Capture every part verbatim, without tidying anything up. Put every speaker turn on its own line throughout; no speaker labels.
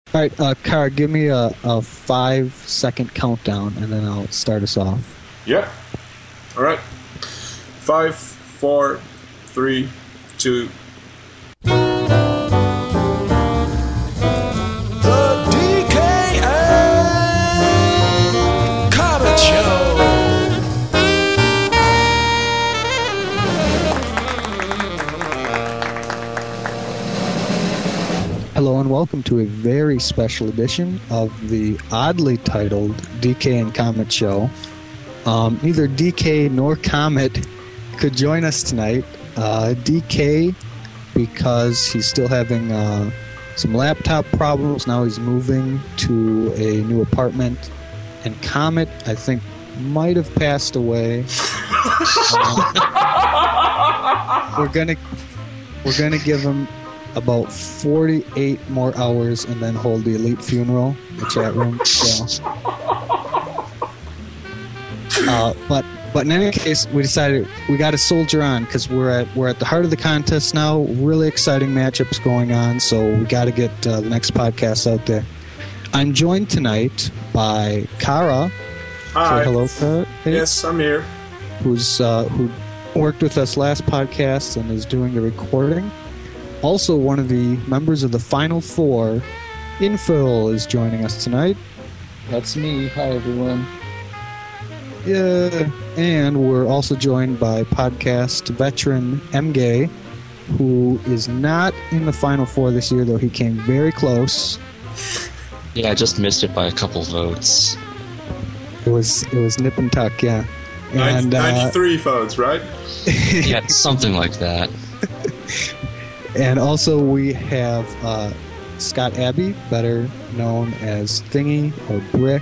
All right, uh, Kara, give me a, a five-second countdown, and then I'll start us off.
Yeah. All right. Five, four, three, two.
The D K and Comet Show.
Hello and welcome to a very special edition of the oddly titled D K and Comet Show. Um, neither D K nor Comet could join us tonight. Uh, D K, because he's still having uh, some laptop problems. Now he's moving to a new apartment. And Comet, I think, might have passed away. um, we're gonna we're gonna give him about forty-eight more hours and then hold the elite funeral in the chat room. So. Uh, but but in any case, we decided we got to soldier on because we're at we're at the heart of the contest now. Really exciting matchups going on, so we got to get uh, the next podcast out there. I'm joined tonight by Kara.
Hi.
Say hello, Kara. Hey.
Yes, I'm here.
Who's uh, who worked with us last podcast and is doing the recording. Also, one of the members of the Final Four, Infil, is joining us tonight.
That's me. Hi, everyone.
Yeah, and we're also joined by podcast veteran M Gay, who is not in the Final Four this year, though he came very close.
Yeah, I just missed it by a couple votes.
It was it was nip and tuck, yeah. And
ninety-three uh, votes, right?
Yeah, something like that.
And also we have uh, Scott Abbey, better known as Thingy or Brick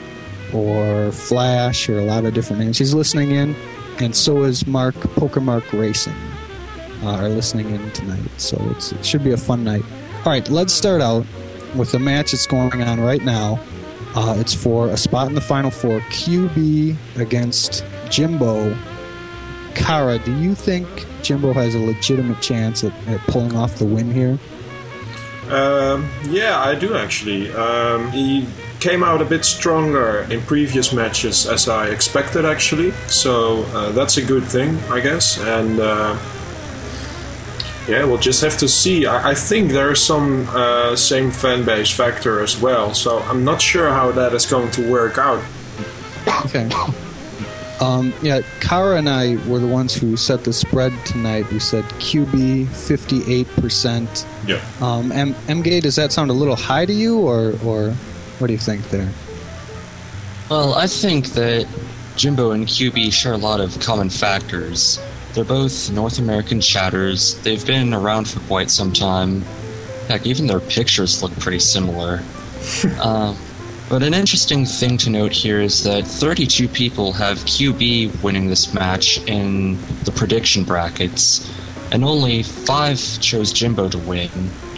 or Flash or a lot of different names. He's listening in, and so is Mark, Poker Mark Racing, uh, are listening in tonight. So it's, it should be a fun night. All right, let's start out with the match that's going on right now. Uh, it's for a spot in the Final Four, Q B against Jimbo. Kara, do you think Jimbo has a legitimate chance at, at pulling off the win here?
Um, yeah, I do actually. Um, he came out a bit stronger in previous matches as I expected actually, so uh, that's a good thing, I guess. And uh, yeah, we'll just have to see. I, I think there's some uh, same fan base factor as well, so I'm not sure how that is going to work out.
Okay. Um, yeah, Kara and I were the ones who set the spread tonight. We said Q B fifty-eight percent.
Yeah.
Um, M- M-Gay, does that sound a little high to you, or, or what do you think there?
Well, I think that Jimbo and Q B share a lot of common factors. They're both North American chatters. They've been around for quite some time. Heck, even their pictures look pretty similar. um, But an interesting thing to note here is that thirty-two people have Q B winning this match in the prediction brackets, and only five chose Jimbo to win.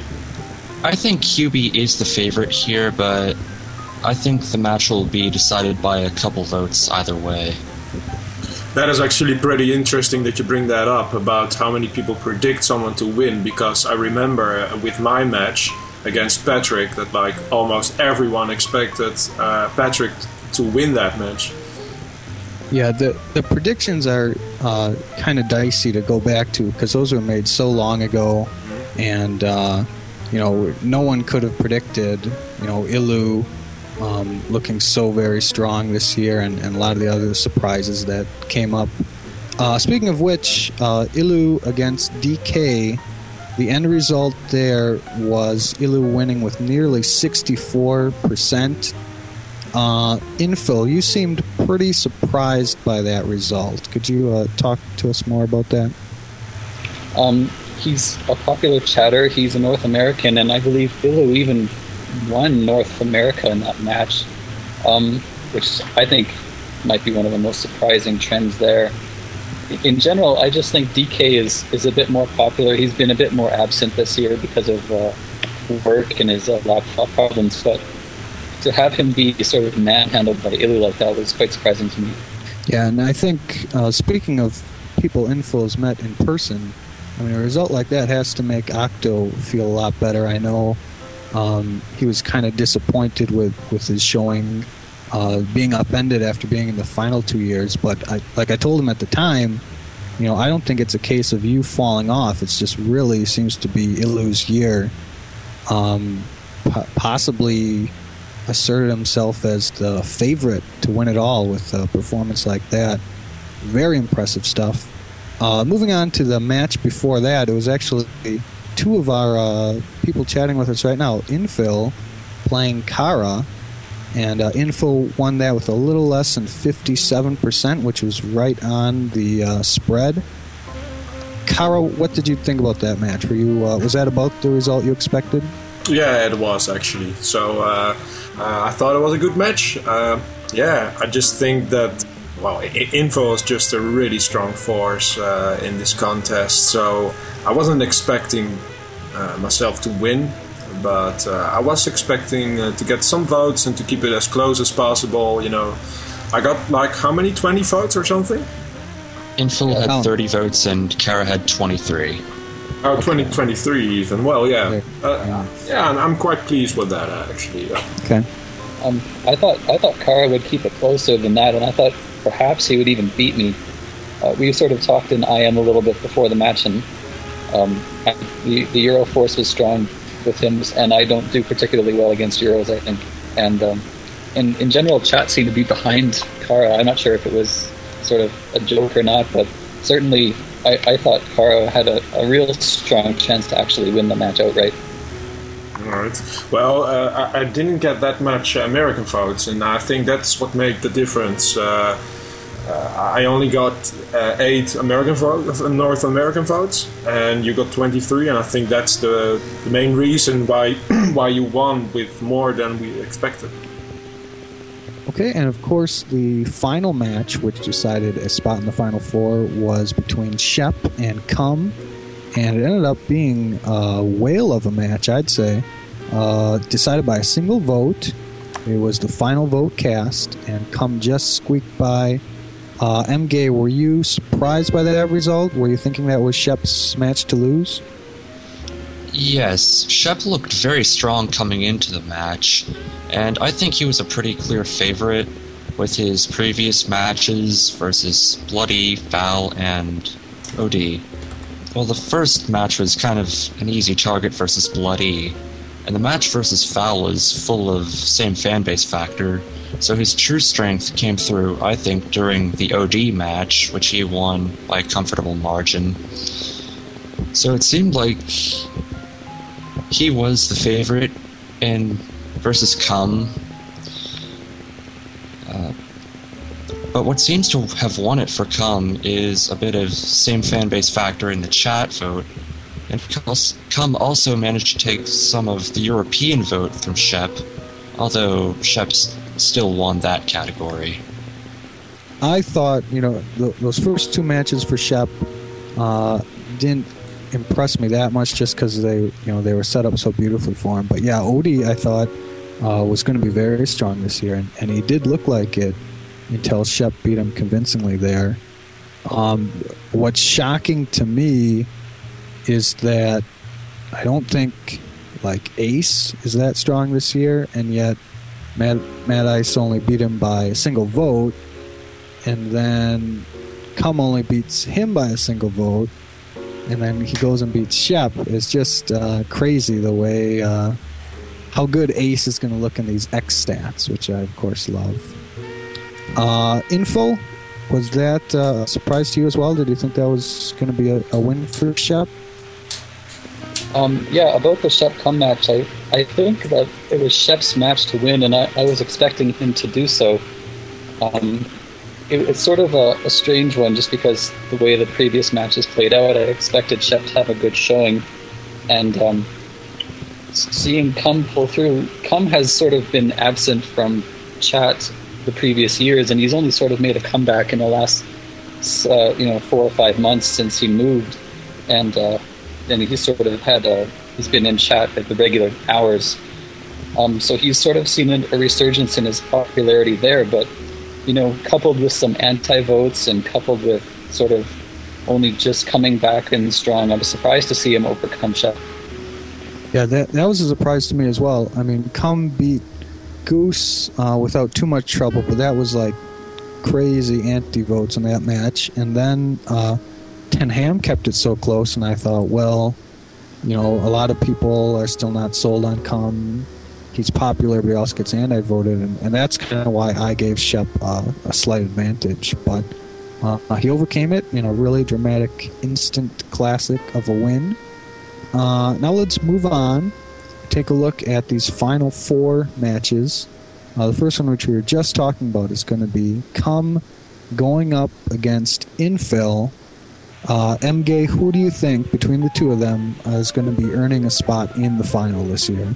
I think Q B is the favorite here, but I think the match will be decided by a couple votes either way.
That is actually pretty interesting that you bring that up about how many people predict someone to win, because I remember with my match against Patrick that like almost everyone expected uh, Patrick to win that match.
Yeah, the the predictions are uh, kind of dicey to go back to because those were made so long ago, and uh, you know no one could have predicted you know Ilu um, looking so very strong this year, and, and a lot of the other surprises that came up. Uh, speaking of which, uh, Ilu against D K. The end result there was Ilu winning with nearly sixty-four percent. Uh, Infil, you seemed pretty surprised by that result. Could you uh, talk to us more about that?
Um, he's a popular chatter. He's a North American, and I believe Ilu even won North America in that match, um, which I think might be one of the most surprising trends there. In general, I just think D K is, is a bit more popular. He's been a bit more absent this year because of uh, work and his uh, laptop problems, but to have him be sort of manhandled by Ilu like that was quite surprising to me.
Yeah, and I think, uh, speaking of people Infil has met in person, I mean, a result like that has to make Octo feel a lot better. I know Um, he was kind of disappointed with, with his showing, uh, being upended after being in the final two years. But I, like I told him at the time, you know, I don't think it's a case of you falling off. It's just really seems to be Ilu's year. Um, po- possibly asserted himself as the favorite to win it all with a performance like that. Very impressive stuff. Uh, moving on to the match before that, it was actually two of our uh, people chatting with us right now. Infil playing Kara, and uh, Infil won that with a little less than fifty-seven percent, which was right on the uh, spread. Kara, what did you think about that match? Were you uh, was that about the result you expected?
Yeah, it was actually. So uh, uh, I thought it was a good match. Uh, yeah, I just think that, well, Info is just a really strong force uh, in this contest. So I wasn't expecting uh, myself to win, but uh, I was expecting uh, to get some votes and to keep it as close as possible. You know, I got like how many, twenty votes or something?
Infil
Yeah,
had
oh.
thirty votes and Kara had twenty-three.
Oh, twenty twenty-three even. Well, yeah,
Okay.
uh, yeah, and I'm quite pleased with that actually. Yeah.
Okay.
Um, I thought I thought Kara would keep it closer than that, and I thought perhaps he would even beat me. Uh, we sort of talked in I M a little bit before the match, and um, the the Euro force was strong with him, and I don't do particularly well against Euros, I think. And um, in in general, chat seemed to be behind Kara. I'm not sure if it was sort of a joke or not, but certainly I, I thought Kara had a, a real strong chance to actually win the match outright.
All right. Well, uh, I, I didn't get that much American votes, and I think that's what made the difference. Uh, uh, I only got uh, eight American votes, North American votes, and you got twenty-three, and I think that's the, the main reason why why you won with more than we expected.
Okay, and of course, the final match, which decided a spot in the Final Four, was between Shep and Cum, and it ended up being a whale of a match, I'd say. Uh, decided by a single vote. It was the final vote cast, and Cum just squeaked by. Uh, M. Gay, were you surprised by that result? Were you thinking that was Shep's match to lose?
Yes, Shep looked very strong coming into the match, and I think he was a pretty clear favorite with his previous matches versus Bloody, Foul, and O D. Well, the first match was kind of an easy target versus Bloody, and the match versus Foul was full of same fanbase factor, so his true strength came through, I think, during the O D match, which he won by a comfortable margin. So it seemed like he was the favorite in versus Cum. Uh, but what seems to have won it for Cum is a bit of same fanbase factor in the chat vote. And Cum also managed to take some of the European vote from Shep, although Shep still won that category.
I thought, you know, th- those first two matches for Shep uh, didn't impress me that much just because they, you know, they were set up so beautifully for him. But yeah, Odie, I thought, uh, was going to be very strong this year, and, and he did look like it until Shep beat him convincingly there. Um, what's shocking to me is that I don't think like Ace is that strong this year, and yet Mad, Mad Ice only beat him by a single vote, and then Cum only beats him by a single vote, and then he goes and beats Shep. It's just uh, crazy the way uh, how good Ace is going to look in these X stats, which I of course love. Uh, Info, was that uh, a surprise to you as well? Did you think that was going to be a, a win for Shep?
Um, yeah, about the Shep Cum match, I, I think that it was Shep's match to win, and I, I was expecting him to do so. Um, it, it's sort of a, a strange one, just because the way the previous matches played out, I expected Shep to have a good showing, and um, seeing Cum pull through, Cum has sort of been absent from chat the previous years, and he's only sort of made a comeback in the last, uh, you know, four or five months since he moved, and uh, and he's sort of had a, he's been in chat at the regular hours. Um, so he's sort of seen a, a resurgence in his popularity there, but, you know, coupled with some anti-votes and coupled with sort of only just coming back and strong, I was surprised to see him overcome Shep.
Yeah, that that was a surprise to me as well. I mean, Cum beat Goose uh, without too much trouble, but that was like crazy anti-votes in that match. And then uh, Ten Ham kept it so close, and I thought, well, you know, a lot of people are still not sold on Cum. He's popular, but he also gets anti-voted, and, and that's kind of why I gave Shep uh, a slight advantage. But uh, he overcame it in a really dramatic, instant classic of a win. Uh, now let's move on. Take a look at these final four matches. Uh, the first one, which we were just talking about, is going to be Cum going up against Infill. Uh, M G, who do you think, between the two of them, uh, is going to be earning a spot in the final this year?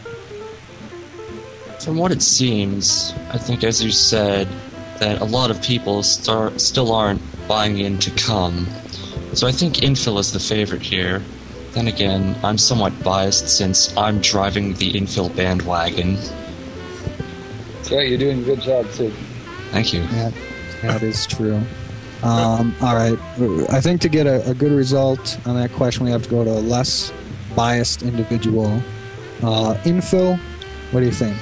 From what it seems, I think, as you said, that a lot of people start, still aren't buying into Cum. So I think Infill is the favorite here. Then again, I'm somewhat biased since I'm driving the Infill bandwagon.
That's right, you're doing a good job, too.
Thank you.
That, that is true. Um, all right. I think to get a, a good result on that question, we have to go to a less biased individual. Uh, Infill, what do you think?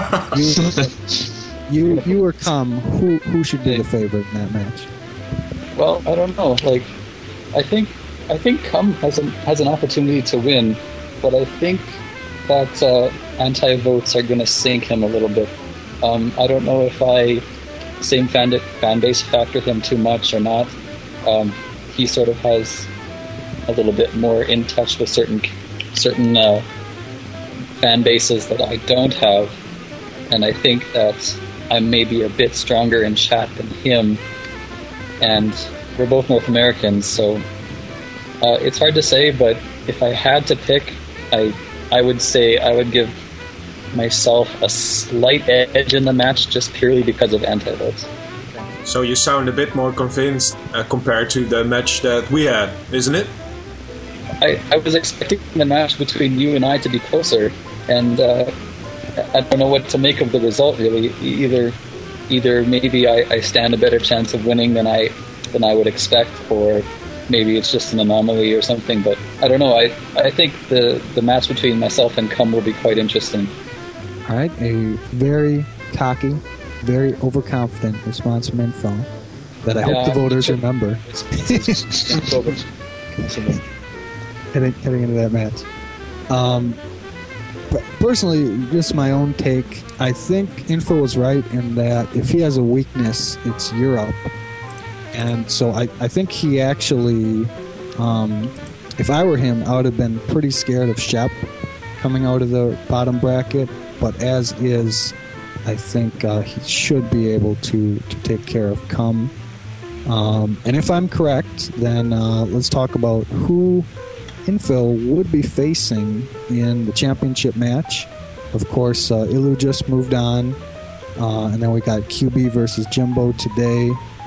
you, you, you or Cum, who who should be the favorite in that match?
Well, I don't know. Like, I think I think Cum has an has an opportunity to win, but I think that uh, anti-votes are going to sink him a little bit. Um, I don't know if I same fan fan base factor him too much or not. Um, he sort of has a little bit more in touch with certain certain uh, fan bases that I don't have, and I think that I'm maybe a bit stronger in chat than him, and we're both North Americans, so uh, it's hard to say, but if I had to pick, I I would say I would give myself a slight edge in the match just purely because of anti-votes.
So you sound a bit more convinced uh, compared to the match that we had, isn't it?
I, I was expecting the match between you and I to be closer, and uh, I don't know what to make of the result, really. Either either maybe I, I stand a better chance of winning than I than I would expect, or maybe it's just an anomaly or something, but I don't know. I, I think the, the match between myself and Cum will be quite interesting.
All right, a very cocky, very overconfident response from Info that I
Yeah,
hope the voters
sure.
remember heading, heading into that match. Um, but personally, just my own take, I think Info was right in that if he has a weakness, it's Europe. And so I, I think he actually, um, if I were him, I would have been pretty scared of Shep coming out of the bottom bracket. But as is, I think uh, he should be able to, to take care of Cum. Um, and if I'm correct, then uh, let's talk about who Infill would be facing in the championship match. Of course, uh, Ilu just moved on. Uh, and then we got Q B versus Jimbo today.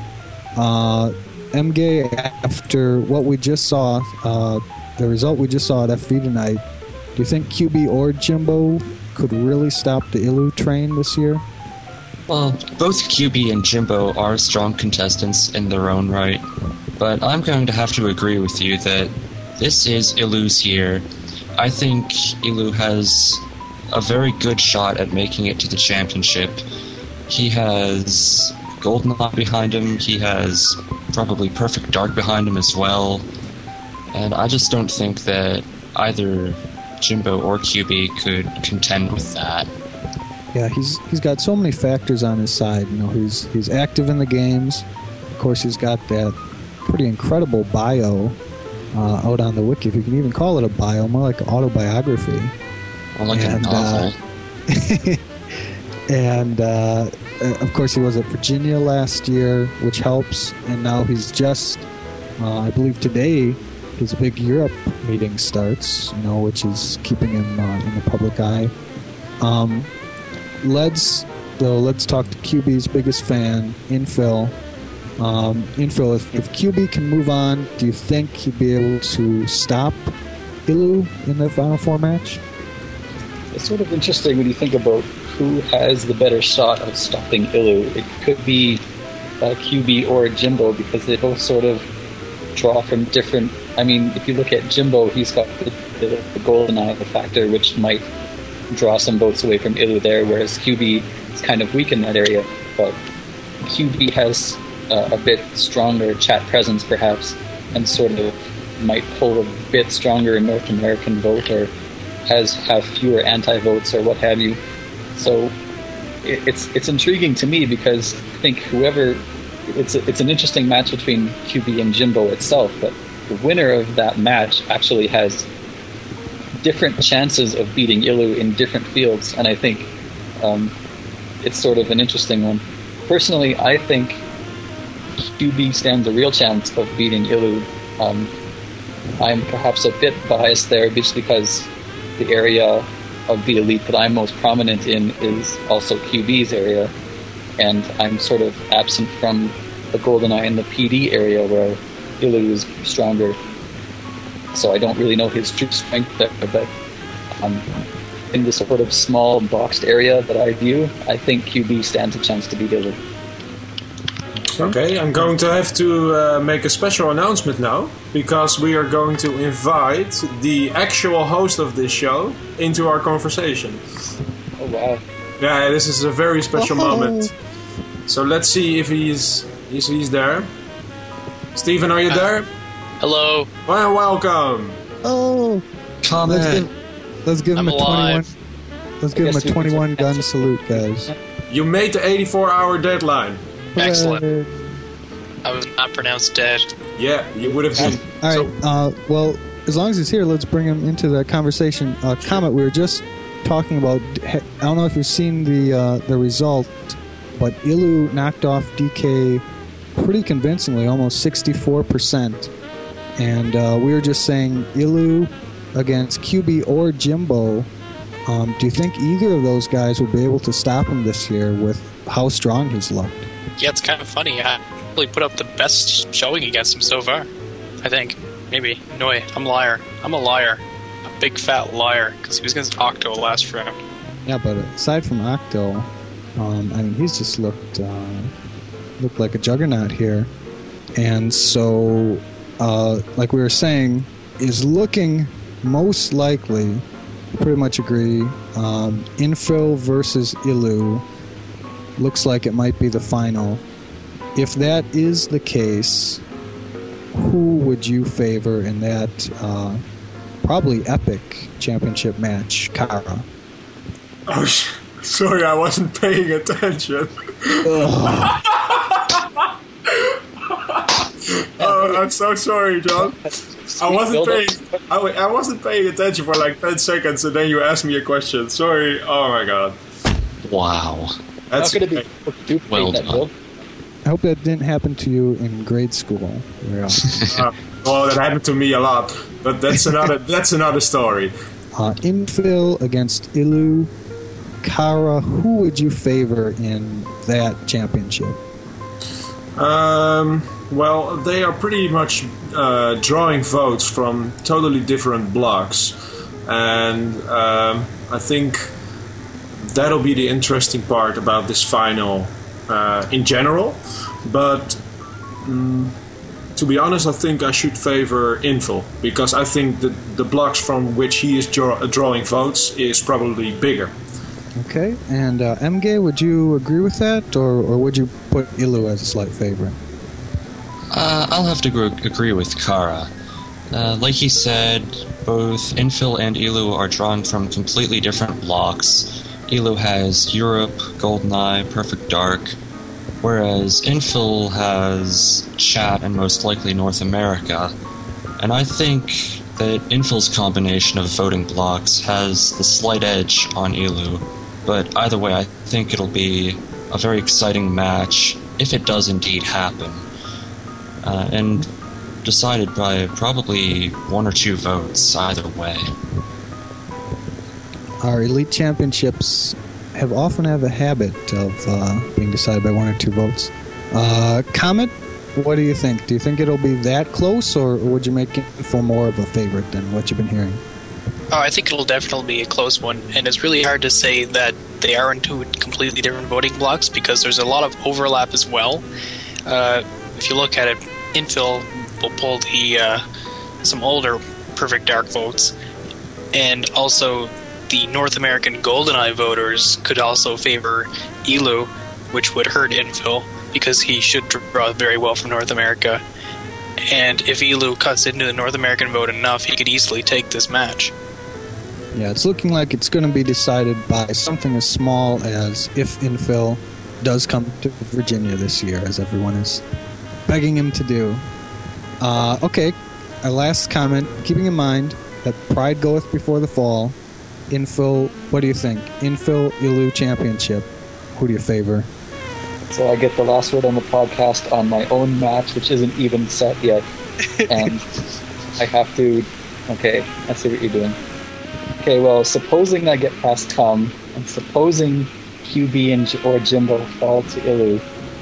Uh, M G, after what we just saw, uh, the result we just saw at F V tonight, do you think Q B or Jimbo could really stop the Ilu train this year?
Well, both Q B and Jimbo are strong contestants in their own right, but I'm going to have to agree with you that this is Ilu's year. I think Ilu has a very good shot at making it to the championship. He has Goldeneye behind him, he has probably Perfect Dark behind him as well, and I just don't think that either Jimbo or Q B could contend with that.
Yeah, he's he's got so many factors on his side. You know, he's he's active in the games. Of course, he's got that pretty incredible bio uh, out on the wiki. If you can even call it a bio, more like an autobiography.
Or like a novel.
Uh, and uh, of course, he was at Virginia last year, which helps. And now he's just, uh, I believe today, his big Europe meeting starts, you know, which is keeping him uh, in the public eye. Um, let's though let's talk to Q B's biggest fan, Infill. Um, Infill, if, if Q B can move on, do you think he'd be able to stop Ilu in the Final Four match?
It's sort of interesting when you think about who has the better shot of stopping Ilu. It could be uh, Q B or Jimbo, because they both sort of draw from different... I mean, if you look at Jimbo, he's got the, the, the GoldenEye factor, which might draw some votes away from Ilu there, whereas Q B is kind of weak in that area. But Q B has uh, a bit stronger chat presence, perhaps, and sort of might pull a bit stronger North American vote, or has have fewer anti-votes, or what have you. So it, it's it's intriguing to me, because I think whoever it's a, it's an interesting match between Q B and Jimbo itself, but the winner of that match actually has different chances of beating Ilu in different fields, and I think um, it's sort of an interesting one. Personally, I think Q B stands a real chance of beating Ilu. Um, I'm perhaps a bit biased there, just because the area of the elite that I'm most prominent in is also Q B's area, and I'm sort of absent from the GoldenEye and the P D area where Ilu is stronger. So I don't really know his true strength there, but um, in the sort of small boxed area that I view, I think Q B stands a chance to beat Ilu.
Okay, I'm going to have to uh, make a special announcement now, because we are going to invite the actual host of this show into our conversation.
Oh wow.
Yeah, this is a very special
Oh.
moment. So let's see if he's if he's there. Stephen, are you there?
Hello.
Well, welcome.
Oh,
Comment.
let's give, let's give him
I'm
a twenty-one.
alive.
Let's give him
guess
a
we can
twenty-one
just
gun
answer.
salute, guys.
You made the eighty-four hour deadline.
Excellent.
Hooray.
I was not pronounced dead.
Yeah, you would have been.
All
So,
right. Uh, well, as long as he's here, let's bring him into the conversation. Uh, Comet, we were just talking about. I don't know if you've seen the uh, the result, but Ilu knocked off D K pretty convincingly, almost sixty-four percent. And uh, we were just saying Ilu against Q B or Jimbo. Um, do you think either of those guys will be able to stop him this year with how strong he's looked?
Yeah, it's kind of funny. I really put up the best showing against him so far. I think. Maybe. No way. I'm a liar. I'm a liar. A big fat liar. Because he was against Octo last round.
Yeah, but aside from Octo, um, I mean, he's just looked uh, looked like a juggernaut here, and so, uh, like we were saying, is looking most likely. Pretty much agree. Um, Infill versus Ilu looks like it might be the final. If that is the case, who would you favor in that uh, probably epic championship match, Kara?
oh, sh- sorry, I wasn't paying attention. Oh, I'm so sorry, John. I wasn't paying. I, wa- I wasn't paying attention for like ten seconds, and then you asked me a question. Sorry. Oh my god.
Wow.
That's
Not going to be duplicate
Well
that
done.
joke.
I hope that didn't happen to you in grade school. Where, uh,
uh, well, that happened to me a lot, but that's another. That's another story.
uh, Infill against Ilu. Kara, who would you favor in that championship?
Um, well, they are pretty much uh, drawing votes from totally different blocks, and um, I think that'll be the interesting part about this final uh, in general. But um, to be honest, I think I should favor Infill, because I think that the blocks from which he is draw- drawing votes is probably bigger.
Okay, and uh, M G, would you agree with that, or, or would you put Ilu as a slight favorite?
Uh, I'll have to gr- agree with Kara. Uh, like he said, both Infill and Ilu are drawing from completely different blocks. Ilu has Europe, GoldenEye, Perfect Dark, whereas Infill has Chat and most likely North America. And I think that Infill's combination of voting blocks has the slight edge on Ilu. But either way, I think it'll be a very exciting match, if it does indeed happen. Uh, and decided by probably one or two votes either way.
Our elite championships have often have a habit of uh, being decided by one or two votes. Uh, Comet, what do you think? Do you think it'll be that close, or would you make it for more of a favorite than what you've been hearing?
Oh, I think it'll definitely be a close one, and it's really hard to say that they are in two completely different voting blocks, because there's a lot of overlap as well. Uh, if you look at it, Infill will pull the uh, some older Perfect Dark votes, And also, the North American GoldenEye voters could also favor Ilu, which would hurt Infil, because he should draw very well from North America. And if Ilu cuts into the North American vote enough, he could easily take this match.
Yeah, it's looking like it's going to be decided by something as small as if Infil does come to Virginia this year, as everyone is begging him to do. Uh, okay, our last comment, keeping in mind that pride goeth before the fall. Infil, what do you think? Infil Ilu Championship, who do you favor?
So I get the last word on the podcast on my own match, which isn't even set yet. And I have to... Okay, I see what you're doing. Okay, well, supposing I get past Tom, and supposing Q B and or Jimbo fall to Ilu,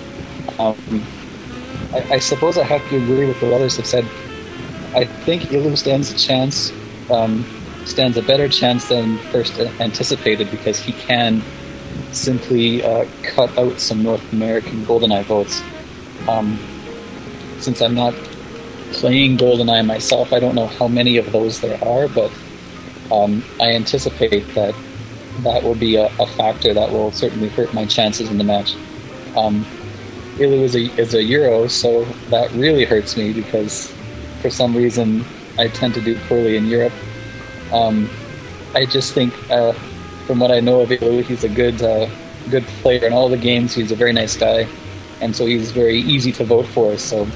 um, I, I suppose I have to agree with what others have said. I think Ilu stands a chance, um, stands a better chance than first anticipated, because he can simply uh, cut out some North American GoldenEye votes. Um, since I'm not playing GoldenEye myself, I don't know how many of those there are, but um, I anticipate that that will be a, a factor that will certainly hurt my chances in the match. Um, Ilu is a, is a Euro, so that really hurts me, because for some reason I tend to do poorly in Europe. Um, I just think, uh, from what I know of Ilu, he's a good uh, good player in all the games. He's a very nice guy, and so he's very easy to vote for. So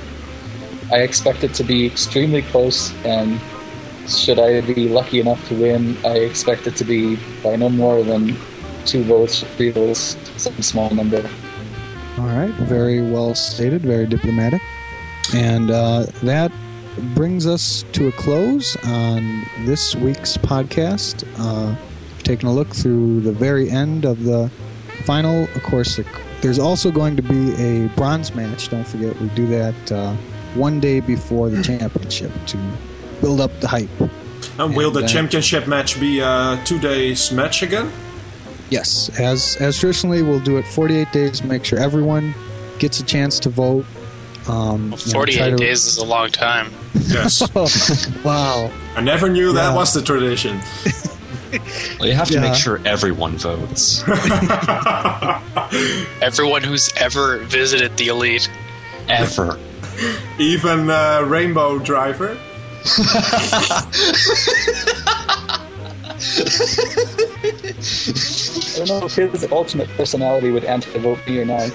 I expect it to be extremely close, and should I be lucky enough to win, I expect it to be by no more than two votes, three votes, some small number.
All right, very well stated, very diplomatic. And uh, that brings us to a close on this week's podcast. Uh, taking a look through the very end of the final. Of course, there's also going to be a bronze match. Don't forget, we do that uh, one day before the championship to build up the hype.
And will
and,
the
uh,
championship match be a two days match again?
Yes, as as traditionally, we'll do it forty-eight days. Make sure everyone gets a chance to vote. Um,
Well, forty-eight
you know, try to...
days is a long time.
Yes.
Wow.
I never knew that
Yeah.
was the tradition.
Well, you have to
Yeah.
make sure everyone votes.
Everyone who's ever visited the Elite.
Ever.
Even uh, Rainbow Driver.
I don't know if his ultimate personality would anti-vote me or not.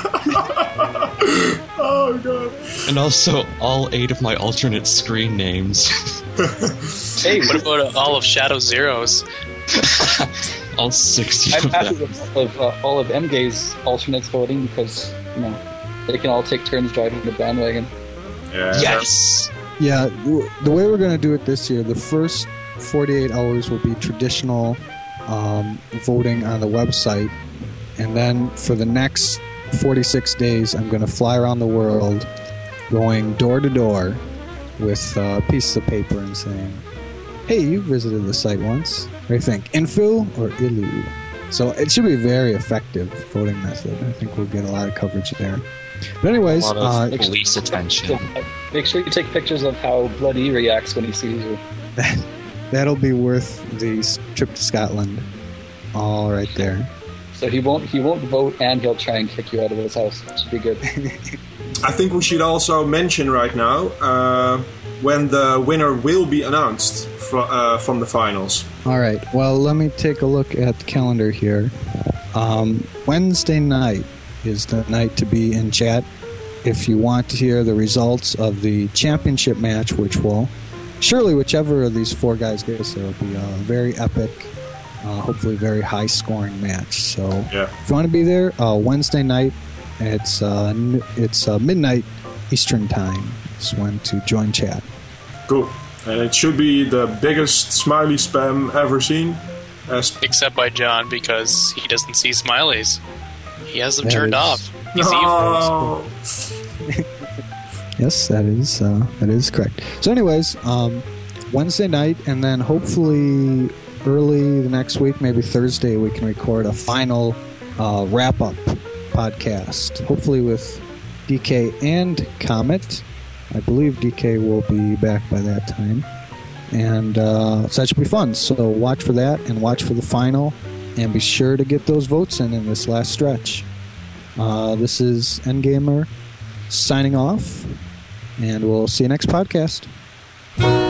Oh god.
And also all eight of my alternate screen names.
Hey,
What about uh, all of Shadow Zero's?
all sixty
I'm
of
happy
them.
with all of, uh, all of M G's alternates voting, because, you know, they can all take turns driving the bandwagon.
Yeah.
Yes!
Yeah, the the way we're going to do it this year, the first forty-eight hours will be traditional um, voting on the website, and then for the next forty-six days, I'm going to fly around the world, going door to door with uh, pieces of paper and saying, "Hey, you visited the site once. What do you think, Infil or Ilu?" So it should be a very effective voting method. I think we'll get a lot of coverage there. But anyways,
A lot of
uh,
police attention.
Make sure you take pictures of how Bloody reacts when he sees you.
that'll be worth the s- trip to Scotland. All right there.
So he won't he won't vote, and he'll try and kick you out of his house. That should be good.
I think we should also mention right now uh, when the winner will be announced fro- uh, from the finals.
All right. Well, let me take a look at the calendar here. Um, Wednesday night is the night to be in chat if you want to hear the results of the championship match, which will surely, whichever of these four guys gets there, will be a very epic, uh, hopefully very high-scoring match. So
Yeah.
if you want to be there, uh, Wednesday night, it's uh, n- it's uh, midnight Eastern time. Is when to join chat.
Cool. And it should be the biggest smiley spam ever seen. As
Except by John, because he doesn't see smileys. He has them
That
turned
is-
off. He's evil.
no.
Yes, that is uh, that is correct. So, anyways, um, Wednesday night, and then hopefully early the next week, maybe Thursday, we can record a final uh, wrap-up podcast. Hopefully with D K and Comet. I believe D K will be back by that time. And uh, so that should be fun. So watch for that and watch for the final. And be sure to get those votes in in this last stretch. Uh, this is Endgamer signing off. And we'll see you next podcast.